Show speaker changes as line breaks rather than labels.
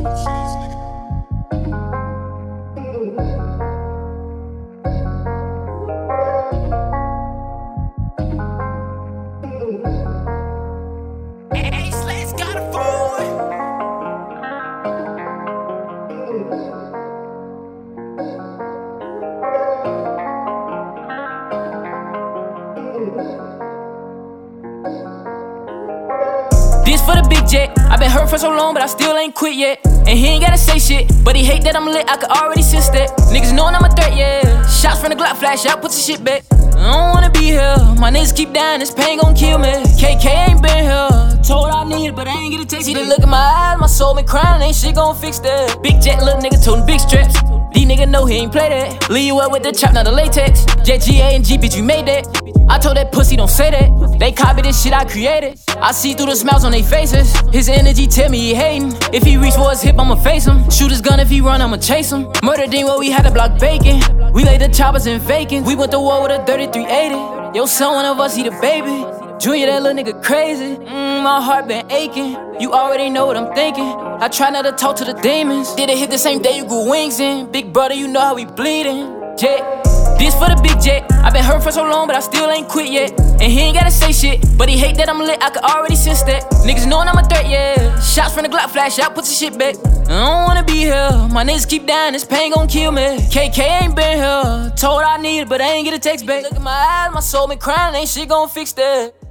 This for the big jet. I been hurt for so long, but I still ain't quit yet. And he ain't gotta say shit, but he hate that I'm lit. I could already sense that. Niggas knowing I'm a threat, yeah. Shots from the Glock flash out, put your shit back. I don't wanna be here. My niggas keep dying, this pain gon' kill me. KK ain't been here. Told I need it, but I ain't get a taste. See the look in my eyes, my soul been crying, ain't shit gon' fix that. Big jet, little nigga toting big straps. These niggas know he ain't play that. Leave you up with the chop, not the latex. Jet GA and G, bitch, you made that. I told that pussy don't say that. They copy this shit I created. I see through the smiles on their faces. His energy tell me he hating. If he reach for his hip, I'ma face him. Shoot his gun, if he run, I'ma chase him. Murder Dean where we had to block bacon. We laid the choppers in vacant. We went to war with a 3380. Yo, son, one of us, he the baby. Junior, that little nigga crazy. My heart been aching. You already know what I'm thinking. I try not to talk to the demons. Did it hit the same day you grew wings in? Big brother, you know how we bleeding. Jet. This for the big jet. I been hurt for so long, but I still ain't quit yet. And he ain't gotta say shit, but he hate that I'm lit. I could already sense that. Niggas knowing I'm a threat, yeah. Shots from the Glock flash out, put your shit back. I don't wanna be here. My niggas keep dying, this pain gon' kill me. KK ain't been here. Told I need it, but I ain't get a text back. Look in my eyes, my soul been crying, ain't shit gon' fix that.